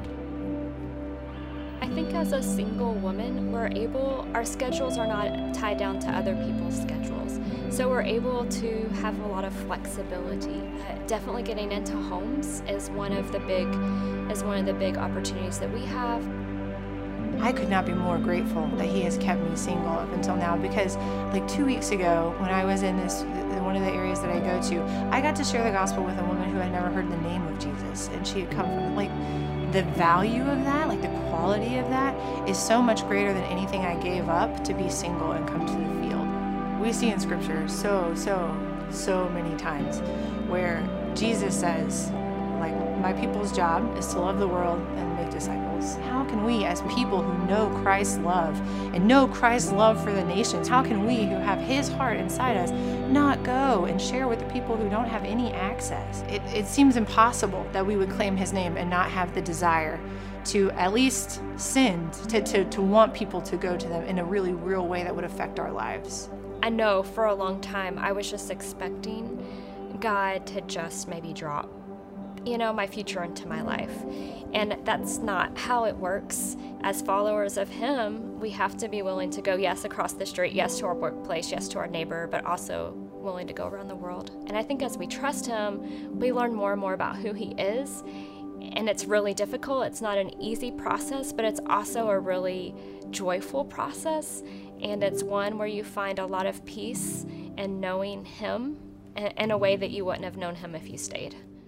S4: I think as a single woman, our schedules are not tied down to other people's schedules. So we're able to have a lot of flexibility. Definitely getting into homes is one of the big opportunities that we have.
S5: I could not be more grateful that He has kept me single up until now, because like 2 weeks ago when I was in one of the areas that I go to, I got to share the gospel with a woman who had never heard the name of Jesus, and she had come from the value of that, the quality of that is so much greater than anything I gave up to be single and come to the field. We see in Scripture so many times where Jesus says, my people's job is to love the world and make disciples. How can we, as people who know Christ's love and know Christ's love for the nations, how can we who have His heart inside us not go and share with the people who don't have any access? It seems impossible that we would claim His name and not have the desire to at least send, to want people to go to them in a really real way that would affect our lives.
S4: I know for a long time I was just expecting God to just maybe drop my future into my life. And that's not how it works. As followers of Him, we have to be willing to go, yes, across the street, yes, to our workplace, yes, to our neighbor, but also willing to go around the world. And I think as we trust Him, we learn more and more about who He is. And it's really difficult. It's not an easy process, but it's also a really joyful process. And it's one where you find a lot of peace in knowing Him in a way that you wouldn't have known Him if you stayed.